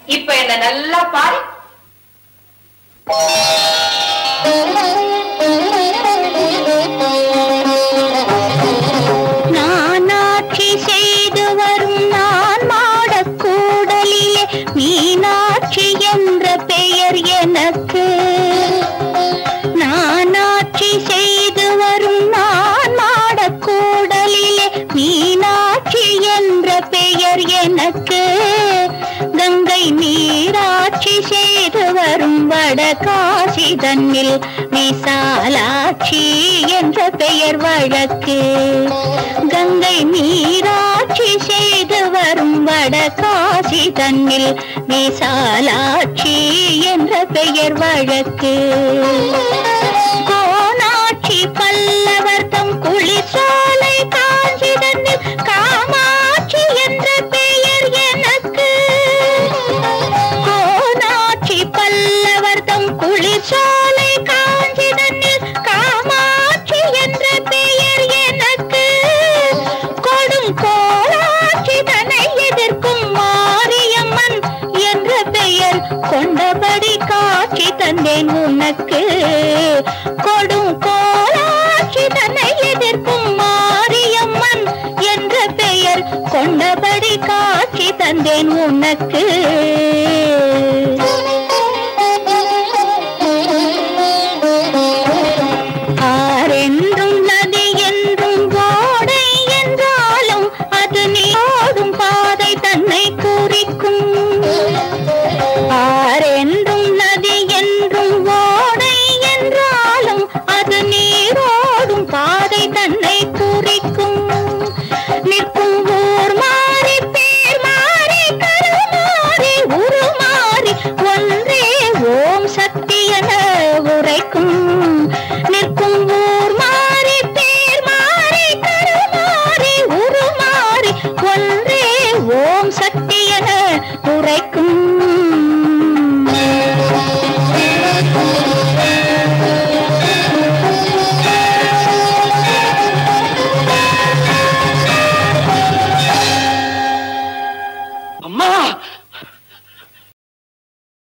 இப்ப என்ன நல்லா பாரு. நானாட்சி செய்து வரும் நான் மாடக்கூடலிலே மீனாட்சி என்ற பெயர் எனக்கு. நானாட்சி செய்து வரும் நான் மாடக்கூடலிலே மீனாட்சி என்ற பெயர் எனக்கு. கங்கை நீராட்சி செய்து வரும் வடகாசி தன்னில் விசாலாட்சி என்ற பெயர் வழக்கு. கங்கை நீராட்சி செய்து வரும் வடகாசி தன்னில் விசாலாட்சி என்ற பெயர் வழக்கு. கோனாட்சி பல்லவர் தம் குளிர்சாலை காஞ்சி தன்னில் காமாட்சி என்ற பெயர் எனக்கு. கோனாட்சி பல்லவர் தம் குளிர்சாலை காஞ்சி தன்னில் காமாட்சி என்ற பெயர் எனக்கு. கொடும் கோலாட்சி தன்னை எதிர்க்கும் மாரியம்மன் என்ற பெயர் கொண்டபடி காட்சி தந்தேன் உனக்கு. கொடும் கோலாட்சி தன்னை எதிர்க்கும் மாரியம்மன் என்ற பெயர் கொண்டபடி காட்சி தந்தேன் உனக்கு. ஆரென்றும் நதி என்றும் ஓடை என்றாலும் அது நீ ஓடும் பாதை தன்னை குறிக்கும்.